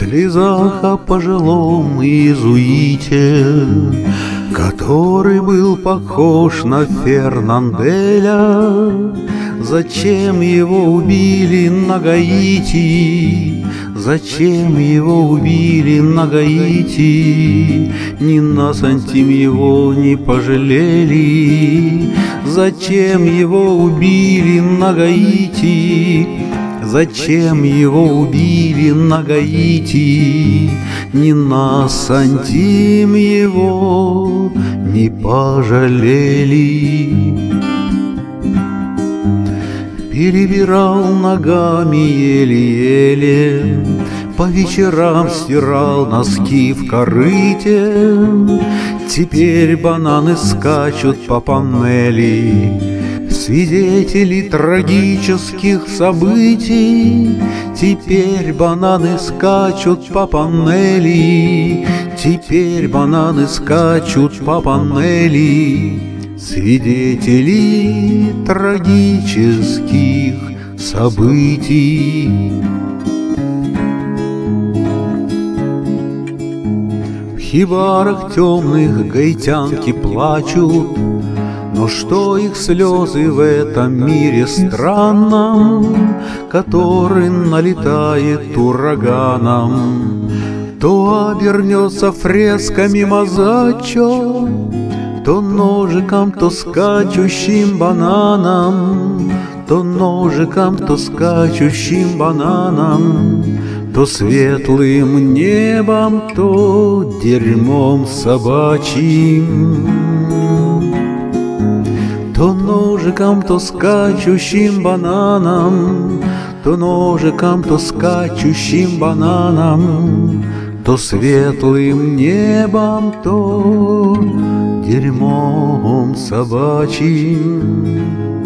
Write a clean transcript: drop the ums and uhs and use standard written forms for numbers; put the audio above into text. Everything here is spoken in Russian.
слезах о пожилом иезуите, который был похож на Фернанделя. Зачем его убили на Гаити? Зачем его убили на Гаити? Ни на сантим его не пожалели. Зачем его убили на Гаити? Зачем его убили на Гаити? Ни на сантим его не пожалели. Перебирал ногами еле-еле, по вечерам стирал носки в корыте. Теперь бананы скачут по панели, свидетели трагических событий. Теперь бананы скачут по панели, теперь бананы скачут по панели, свидетели трагических событий. В хибарах темных гаитянки плачут, но что их слезы в этом мире странном, который налетает ураганом, то обернется фресками мозачо, то ножиком, то скачущим бананом, то ножиком, то скачущим бананом, то светлым небом, то дерьмом собачьим. То ножиком, то скачущим бананом, то ножиком, то скачущим бананом, то светлым небом, то дерьмом собачьим.